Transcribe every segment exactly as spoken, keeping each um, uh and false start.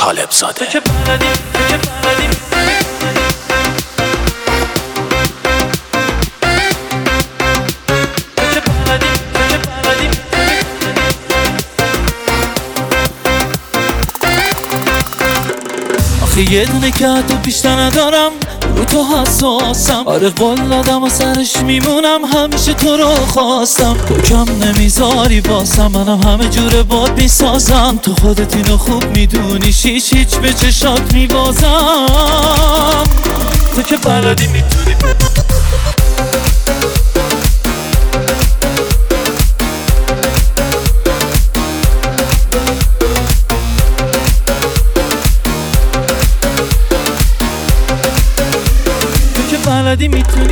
طالب زاده. تو که بلدی تو که بلدی تو که بلدی تو که بلدی آخه یه دونه که حتی بیشتر ندارم، رو تو حساسم. آره قول دادم و سرش میمونم، همیشه تو رو خواستم. تو کم نمیذاری باسم، منم همه جوره باد میسازم. تو خودت اینو خوب میدونی، شیش هیچ به چشات میبازم. تو که بلدی میتونی بلدی میتونی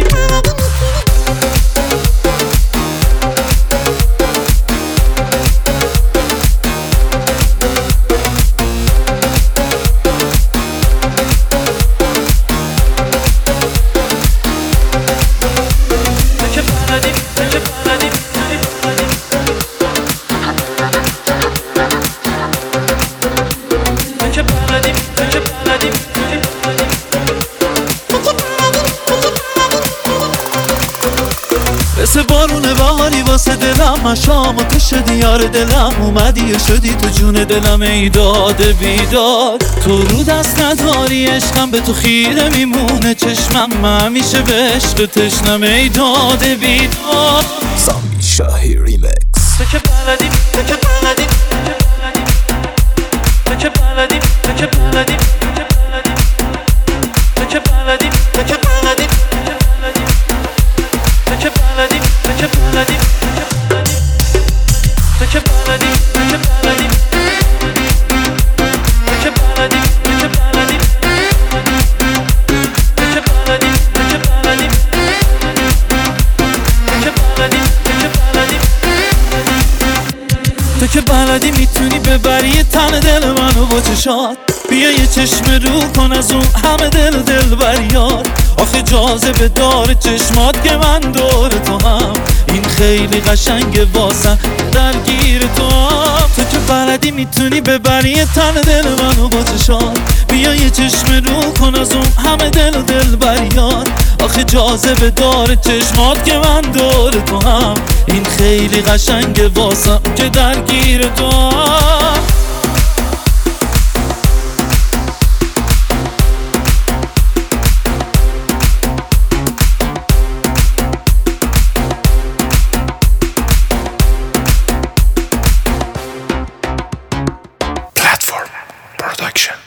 مثل بارون بهاری واسه دلم، من شام و تو شدی یار دلم. اومدی و شدی تو جون دلم، ای داد بیداد. تو رو دست نداری عشقم، به تو خیره میمونه چشمم. من همیشه به عشق تشنم، ای داد بیداد. سامی شاهی ریمکس. تو که بلدی تو که بلدی تو که بلدی تو که بلدی تو که بلدی تو که بلدی تو که بلدی تو که بلدی تو که بلدی تو که بلدی تو که بلدی تو که بلدی تو که بلدی تو که بلدی تو که بلدی تو که بلدی تو که بلدی میتونی ببری تن دل منو با چشات. بیا یه چشم رو کن از اون همه دل دل بریار. آخه جاذبه داره چشمات که من دور تو هم. این خیلی قشنگه واسه درگیر تو هم. تو که بلدی میتونی ببری تن دل منو با چشات. بیا یه چشم رو کن از اون همه دل دل بریار. آخه جاذبه داره چشمات که من دور تو هم. این خیلی قشنگه واسه که درگیر تو هم. Platform Production.